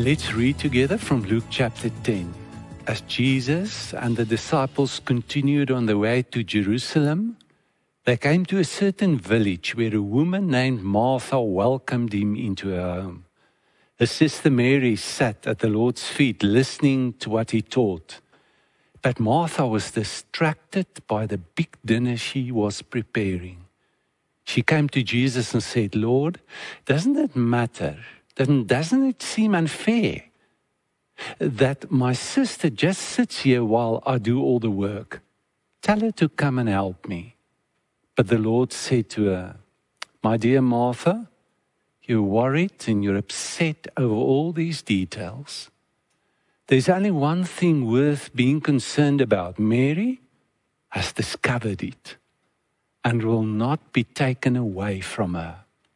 Let's read together from Luke chapter 10. As Jesus and the disciples continued on the way to Jerusalem, they came to a certain village where a woman named Martha welcomed him into her home. Her sister Mary sat at the Lord's feet listening to what he taught. But Martha was distracted by the big dinner she was preparing. She came to Jesus and said, "Lord, doesn't it matter? Doesn't it seem unfair that my sister just sits here while I do all the work? Tell her to come and help me." But the Lord said to her, "My dear Martha, you're worried and you're upset over all these details. There's only one thing worth being concerned about. Mary has discovered it and will not be taken away from her."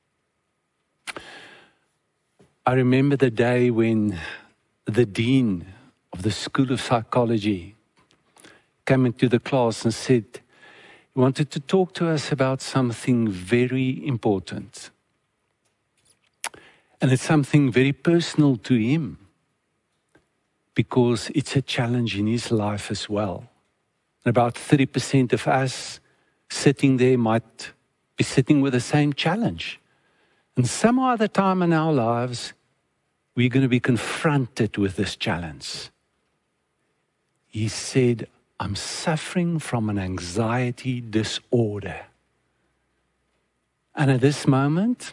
I remember the day when the dean of the School of Psychology came into the class and said he wanted to talk to us about something very important. And it's something very personal to him because it's a challenge in his life as well. And about 30% of us sitting there might be sitting with the same challenge. And some other time in our lives, we're going to be confronted with this challenge. He said, "I'm suffering from an anxiety disorder." And at this moment,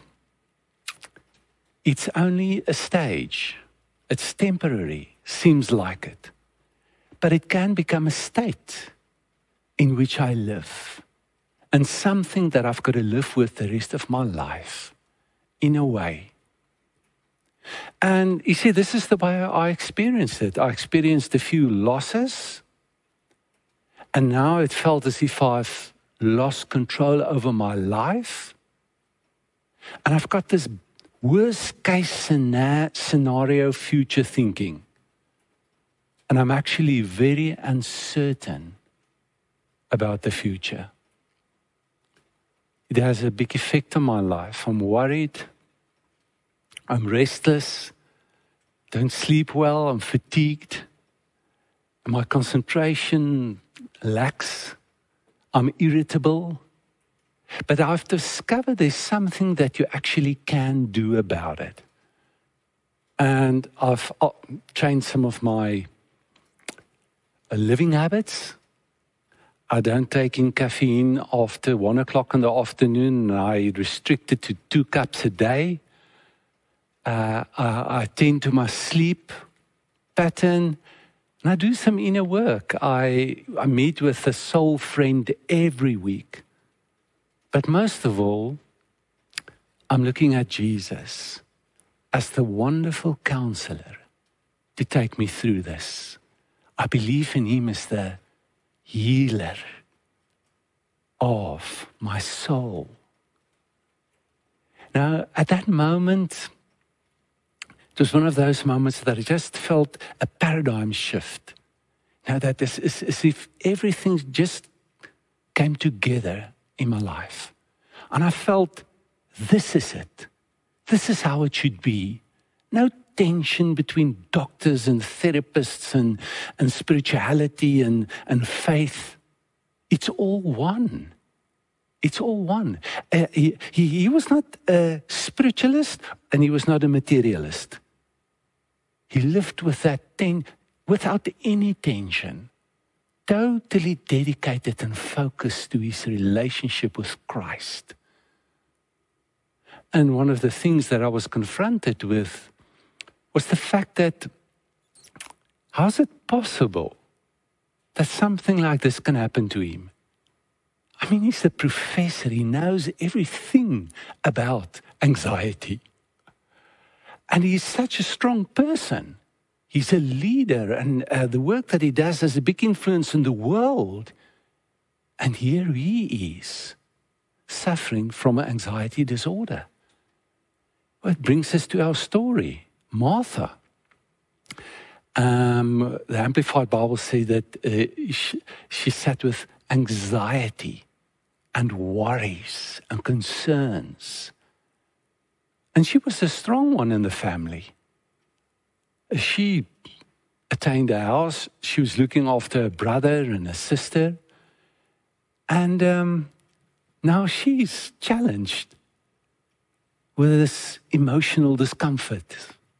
it's only a stage. It's temporary, seems like it. But it can become a state in which I live. And something that I've got to live with the rest of my life, in a way. And you see, this is the way I experienced it. I experienced a few losses. And now it felt as if I've lost control over my life. And I've got this worst case scenario future thinking. And I'm actually very uncertain about the future. It has a big effect on my life. I'm worried. I'm restless. Don't sleep well. I'm fatigued. My concentration lacks. I'm irritable. But I've discovered there's something that you actually can do about it. And I've changed some of my living habits. I don't take in caffeine after 1 o'clock in the afternoon. I restrict it to 2 cups a day. I tend to my sleep pattern. And I do some inner work. I meet with a soul friend every week. But most of all, I'm looking at Jesus as the wonderful counselor to take me through this. I believe in him as the healer of my soul. Now, at that moment, it was one of those moments that I just felt a paradigm shift. Now that it's as if everything just came together in my life. And I felt, this is it. This is how it should be. No tension between doctors and therapists and spirituality and faith. It's all one. It's all one. He was not a spiritualist and he was not a materialist. He lived with that without any tension. Totally dedicated and focused to his relationship with Christ. And one of the things that I was confronted with was the fact that, how is it possible that something like this can happen to him? I mean, he's a professor. He knows everything about anxiety. And he's such a strong person. He's a leader, and the work that he does has a big influence in the world. And here he is, suffering from an anxiety disorder. Well, it brings us to our story, Martha. The Amplified Bible says that she sat with anxiety and worries and concerns. And she was the strong one in the family. She attained a house. She was looking after her brother and her sister. And now she's challenged with this emotional discomfort.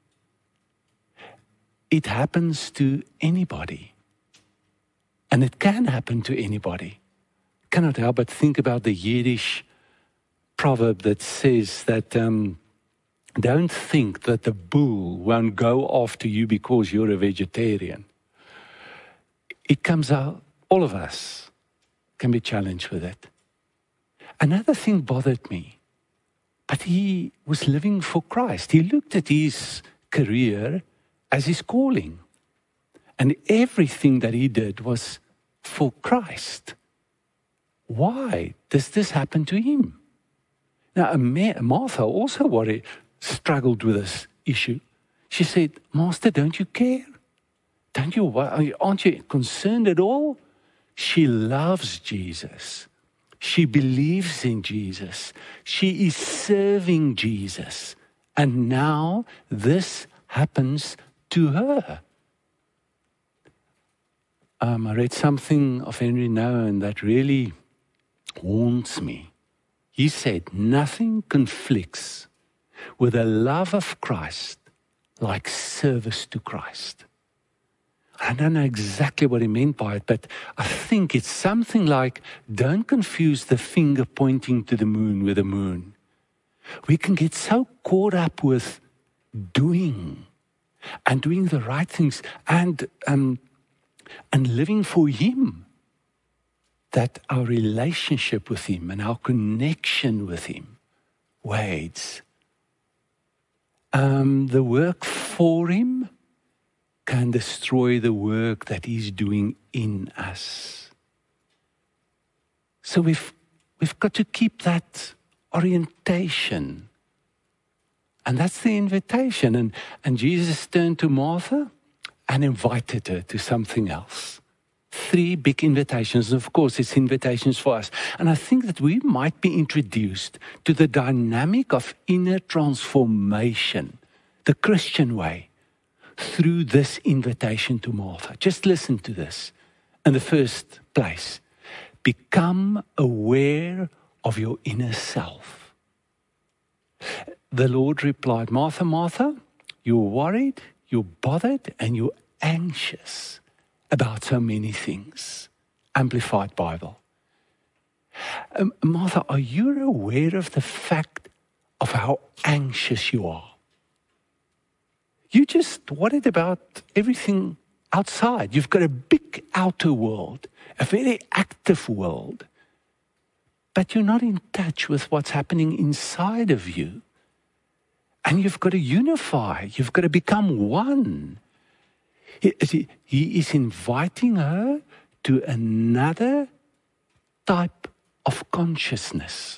It happens to anybody. And it can happen to anybody. Cannot help but think about the Yiddish proverb that says that don't think that the bull won't go after you because you're a vegetarian. It comes out, all of us can be challenged with it. Another thing bothered me, but he was living for Christ. He looked at his career as his calling. And everything that he did was for Christ. Why does this happen to him? Now, Martha also struggled with this issue. She said, Master, don't you care? Aren't you concerned at all? She loves Jesus. She believes in Jesus. She is serving Jesus. And now this happens to her. I read something of Henry Nouwen that really haunts me. He said, nothing conflicts with the love of Christ like service to Christ. I don't know exactly what he meant by it, but I think it's something like, don't confuse the finger pointing to the moon with the moon. We can get so caught up with doing the right things and living for Him, that our relationship with Him and our connection with Him waits. The work for Him can destroy the work that He's doing in us. So we've got to keep that orientation. And that's the invitation. And Jesus turned to Martha and invited her to something else. 3 big invitations. And of course, it's invitations for us. And I think that we might be introduced to the dynamic of inner transformation, the Christian way, through this invitation to Martha. Just listen to this. In the first place, become aware of your inner self. The Lord replied, Martha, Martha, you're worried, you're bothered, and you're anxious about so many things. Amplified Bible. Martha, are you aware of the fact of how anxious you are? You just worried about everything outside. You've got a big outer world, a very active world, but you're not in touch with what's happening inside of you. And you've got to unify. You've got to become one. He is inviting her to another type of consciousness.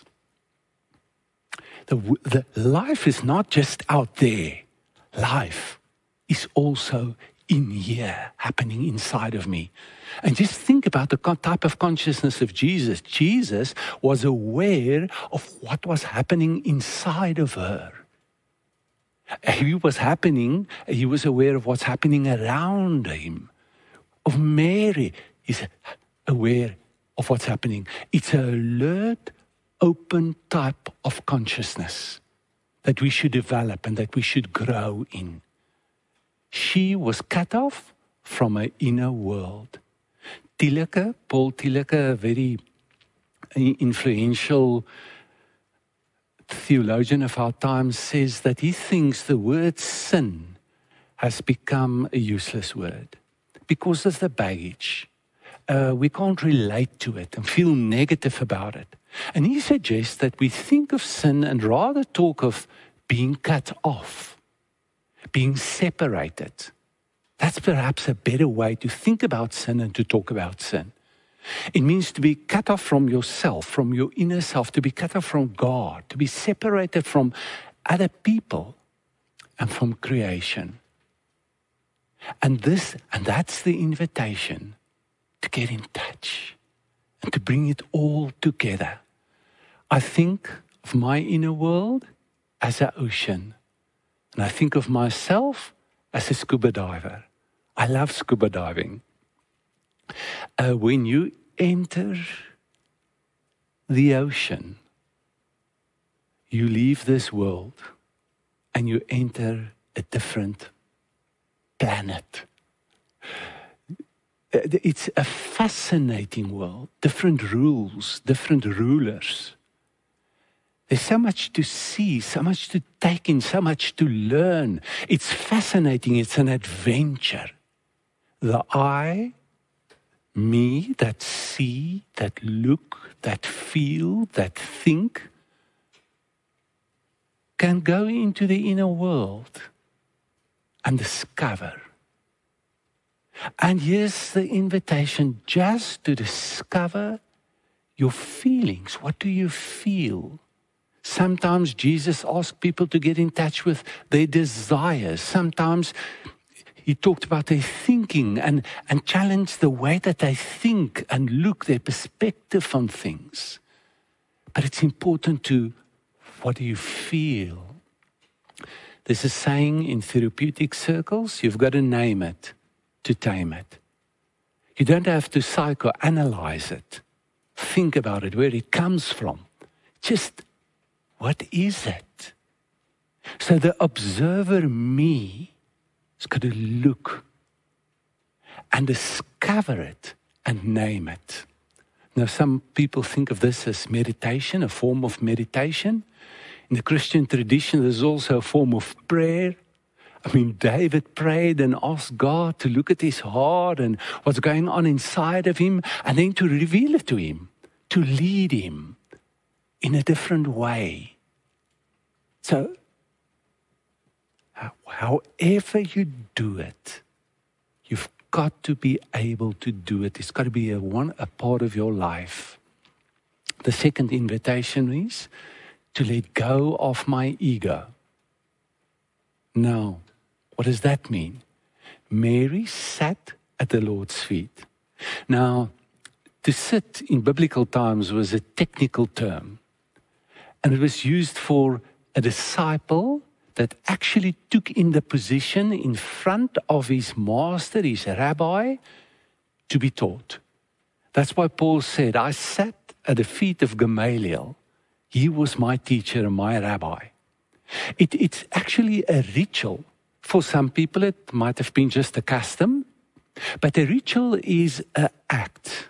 The life is not just out there. Life is also in here, happening inside of me. And just think about the type of consciousness of Jesus. Jesus was aware of what was happening inside of her. He was aware of what's happening around him. Of Mary, he's aware of what's happening. It's an alert, open type of consciousness that we should develop and that we should grow in. She was cut off from her inner world. Paul Tileke, a very influential theologian of our time, says that he thinks the word sin has become a useless word because of the baggage. We can't relate to it and feel negative about it. And he suggests that we think of sin and rather talk of being cut off, being separated. That's perhaps a better way to think about sin and to talk about sin. It means to be cut off from yourself, from your inner self, to be cut off from God, to be separated from other people and from creation. And that's the invitation to get in touch and to bring it all together. I think of my inner world as an ocean, and I think of myself as a scuba diver. I love scuba diving. When you enter the ocean, you leave this world and you enter a different planet. It's a fascinating world, different rules, different rulers. There's so much to see, so much to take in, so much to learn. It's fascinating, it's an adventure. The I, me, that see, that look, that feel, that think, can go into the inner world and discover. And here's the invitation, just to discover your feelings. What do you feel? Sometimes Jesus asked people to get in touch with their desires. Sometimes he talked about their thinking and challenged the way that they think and look, their perspective on things. But it's important to, what do you feel? There's a saying in therapeutic circles, you've got to name it to tame it. You don't have to psychoanalyze it. Think about it, where it comes from. Just, what is it? So the observer me has got to look and discover it and name it. Now, some people think of this as meditation, a form of meditation. In the Christian tradition, there's also a form of prayer. I mean, David prayed and asked God to look at his heart and what's going on inside of him, and then to reveal it to him, to lead him in a different way. So, however you do it, you've got to be able to do it. It's got to be a part of your life. The second invitation is to let go of my ego. Now, what does that mean? Mary sat at the Lord's feet. Now, to sit in biblical times was a technical term, and it was used for a disciple that actually took in the position in front of his master, his rabbi, to be taught. That's why Paul said, I sat at the feet of Gamaliel. He was my teacher and my rabbi. It's actually a ritual. For some people, it might have been just a custom, but a ritual is an act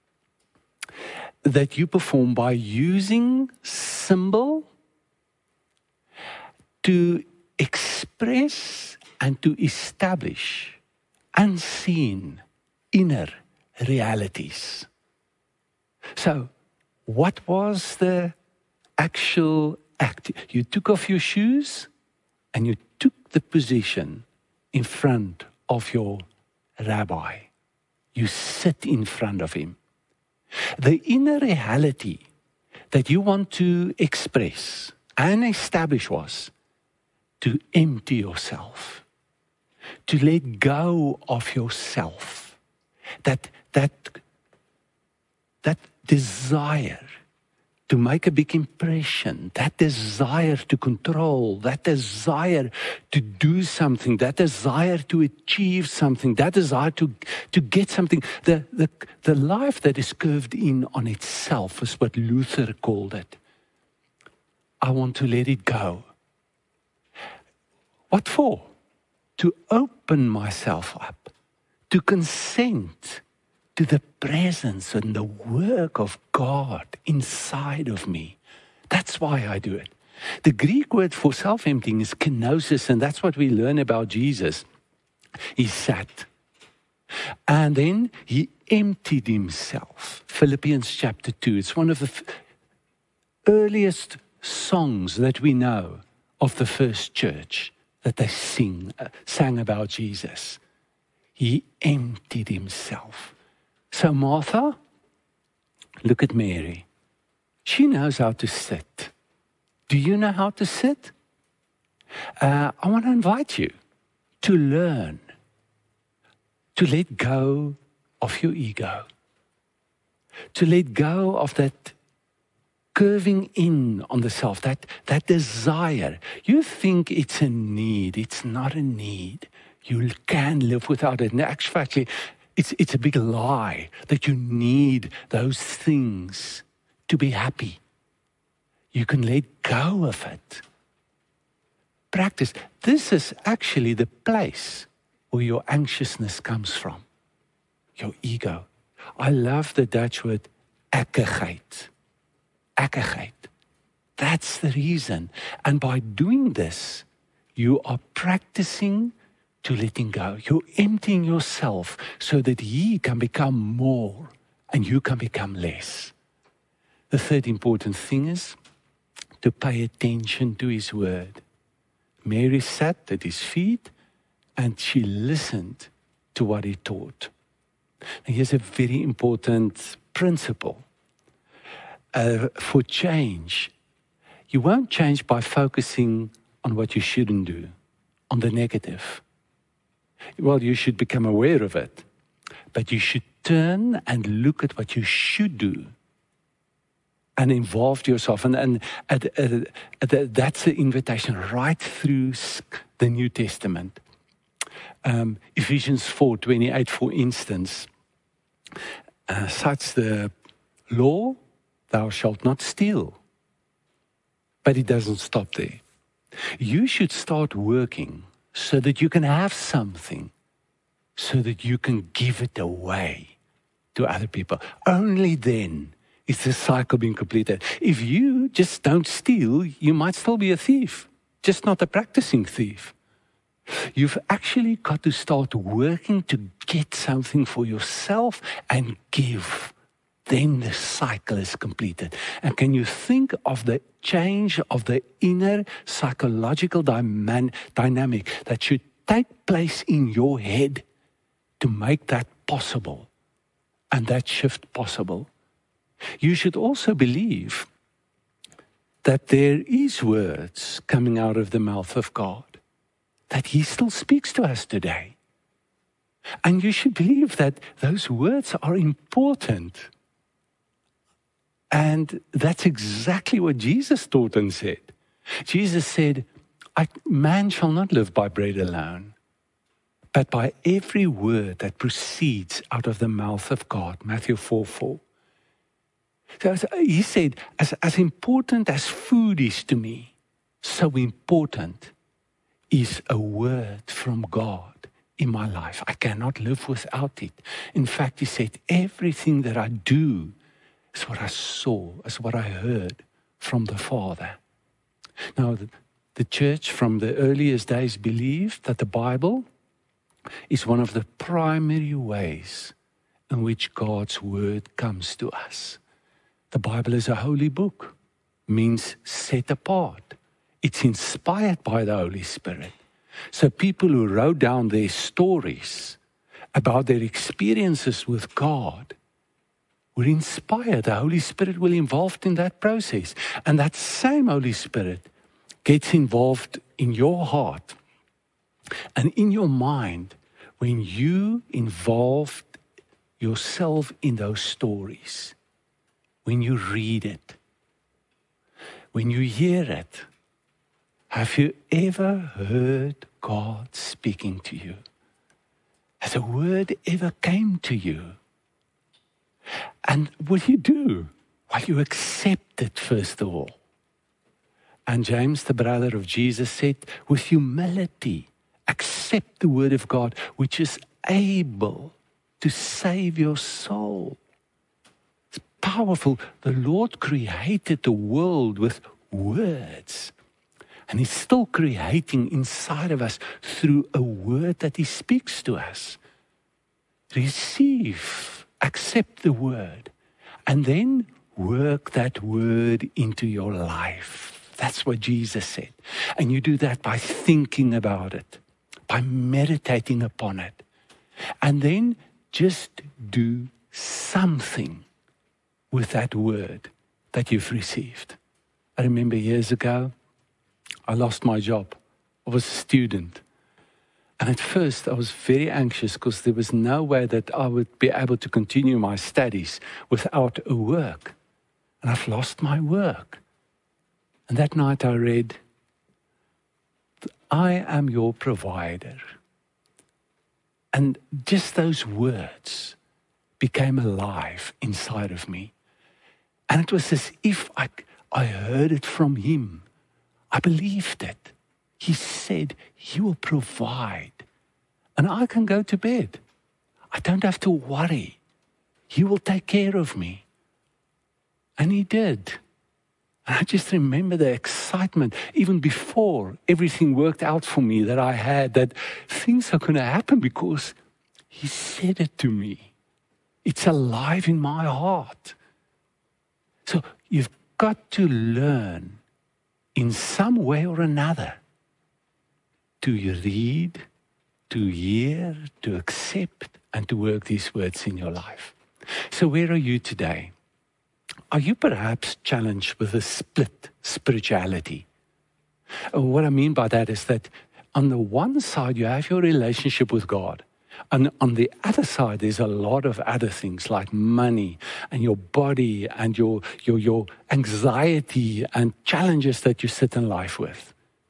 that you perform by using symbol to express and to establish unseen inner realities. So, what was the actual act? You took off your shoes and you took the position in front of your rabbi. You sit in front of him. The inner reality that you want to express and establish was to empty yourself, to let go of yourself, that desire to make a big impression, that desire to control, that desire to do something, that desire to achieve something, that desire to get something. The life that is curved in on itself is what Luther called it. I want to let it go. What for? To open myself up, to consent to the presence and the work of God inside of me. That's why I do it. The Greek word for self-emptying is kenosis, and that's what we learn about Jesus. He sat, and then he emptied himself. Philippians chapter 2, it's one of the earliest songs that we know of the first church that they sang about Jesus. He emptied himself. So Martha, look at Mary. She knows how to sit. Do you know how to sit? I want to invite you to learn to let go of your ego, to let go of that curving in on the self, that desire. You think it's a need. It's not a need. You can live without it. And actually, it's a big lie that you need those things to be happy. You can let go of it. Practice. This is actually the place where your anxiousness comes from. Your ego. I love the Dutch word ekkigheid. Ekkigheid. That's the reason. And by doing this, you are practicing to letting go. You're emptying yourself so that He can become more and you can become less. The third important thing is to pay attention to His word. Mary sat at His feet and she listened to what He taught. And here's a very important principle. For change, you won't change by focusing on what you shouldn't do, on the negative. Well, you should become aware of it, but you should turn and look at what you should do and involve yourself. And that's the invitation right through the New Testament. Ephesians 4:28, for instance, cites the law, thou shalt not steal. But it doesn't stop there. You should start working so that you can have something, so that you can give it away to other people. Only then is the cycle being completed. If you just don't steal, you might still be a thief, just not a practicing thief. You've actually got to start working to get something for yourself and give. Then the cycle is completed. And can you think of the change of the inner psychological dynamic that should take place in your head to make that possible and that shift possible? You should also believe that there is words coming out of the mouth of God, that He still speaks to us today. And you should believe that those words are important. And that's exactly what Jesus taught and said. Jesus said, man shall not live by bread alone, but by every word that proceeds out of the mouth of God. Matthew 4:4. So He said, as important as food is to me, so important is a word from God in my life. I cannot live without it. In fact, He said, everything that I do is what I saw, is what I heard from the Father. Now, the church from the earliest days believed that the Bible is one of the primary ways in which God's word comes to us. The Bible is a holy book, means set apart. It's inspired by the Holy Spirit. So people who wrote down their stories about their experiences with God were inspired. The Holy Spirit will involved in that process. And that same Holy Spirit gets involved in your heart and in your mind when you involve yourself in those stories, when you read it, when you hear it. Have you ever heard God speaking to you? Has a word ever came to you? And what do you do? Well, you accept it first of all. And James, the brother of Jesus, said, with humility, accept the word of God, which is able to save your soul. It's powerful. The Lord created the world with words. And He's still creating inside of us through a word that He speaks to us. Receive, accept the word, and then work that word into your life. That's what Jesus said. And you do that by thinking about it, by meditating upon it. And then just do something with that word that you've received. I remember years ago, I lost my job. I was a student. And at first I was very anxious because there was no way that I would be able to continue my studies without a work. And I've lost my work. And that night I read, I am your provider. And just those words became alive inside of me. And it was as if I heard it from him. I believed it. He said, he will provide. And I can go to bed. I don't have to worry. He will take care of me. And he did. And I just remember the excitement, even before everything worked out for me, that I had, that things are going to happen because he said it to me. It's alive in my heart. So you've got to learn in some way or another to read, to hear, to accept, and to work these words in your life. So where are you today? Are you perhaps challenged with a split spirituality? What I mean by that is that on the one side, you have your relationship with God. And on the other side, there's a lot of other things like money and your body and your anxiety and challenges that you sit in life with.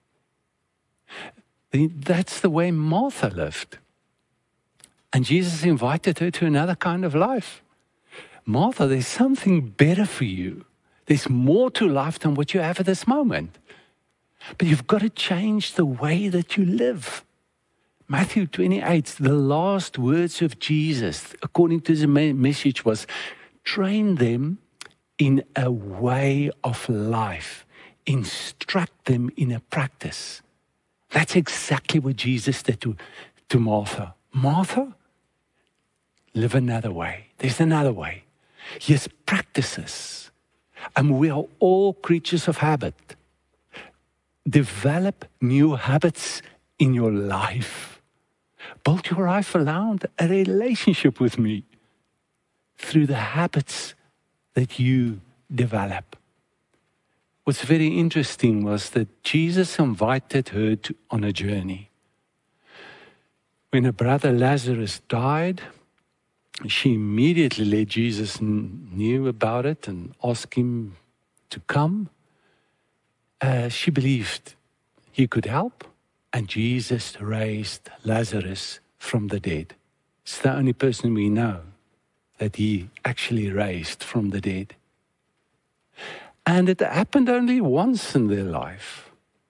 That's the way Martha lived. And Jesus invited her to another kind of life. Martha, there's something better for you. There's more to life than what you have at this moment. But you've got to change the way that you live. Matthew 28, the last words of Jesus, according to the message, was, train them in a way of life. Instruct them in a practice. That's exactly what Jesus did to Martha. Martha, live another way. There's another way. Yes, practices. And we are all creatures of habit. Develop new habits in your life. Build your life around a relationship with me through the habits that you develop. What's very interesting was that Jesus invited her on a journey. When her brother Lazarus died, she immediately let Jesus knew about it and asked him to come. She believed he could help, and Jesus raised Lazarus from the dead. It's the only person we know that he actually raised from the dead. And it happened only once in their life.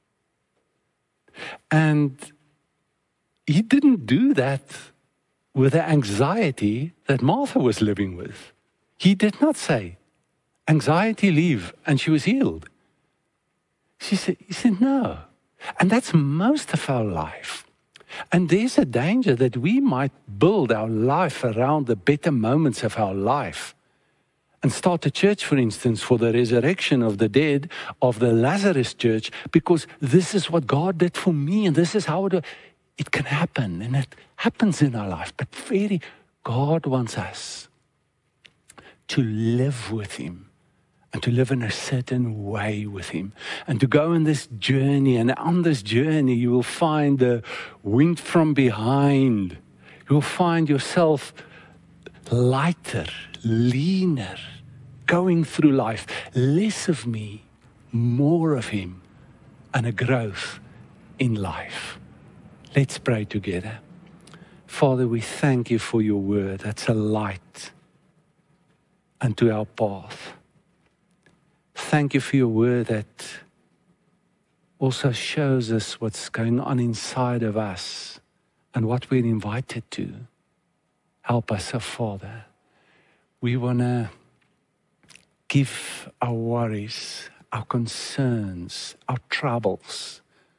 And he didn't do that with the anxiety that Martha was living with. He did not say, anxiety leave, and she was healed. He said, no. And that's most of our life. And there's a danger that we might build our life around the better moments of our life and start a church, for instance, for the resurrection of the dead, of the Lazarus church, because this is what God did for me, and this is how it can happen, and it happens in our life. But God wants us to live with him and to live in a certain way with him and to go on this journey. And on this journey, you will find the wind from behind. You will find yourself lighter, leaner, going through life. Less of me, more of him, and a growth in life. Let's pray together. Father, we thank you for your word. That's a light unto our path. Thank you for your word that also shows us what's going on inside of us and what we're invited to. Help us, oh Father. We want to give our worries, our concerns, our troubles,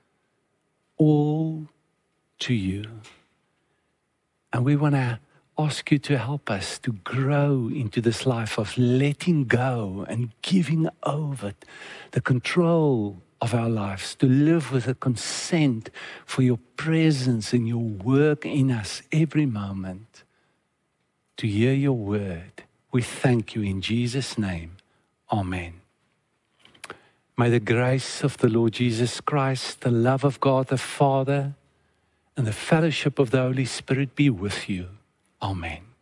all to you. And we want to ask you to help us to grow into this life of letting go and giving over the control of our lives, to live with a consent for your presence and your work in us every moment, to hear your word. We thank you in Jesus' name. Amen. May the grace of the Lord Jesus Christ, the love of God the Father, and the fellowship of the Holy Spirit be with you. Amen.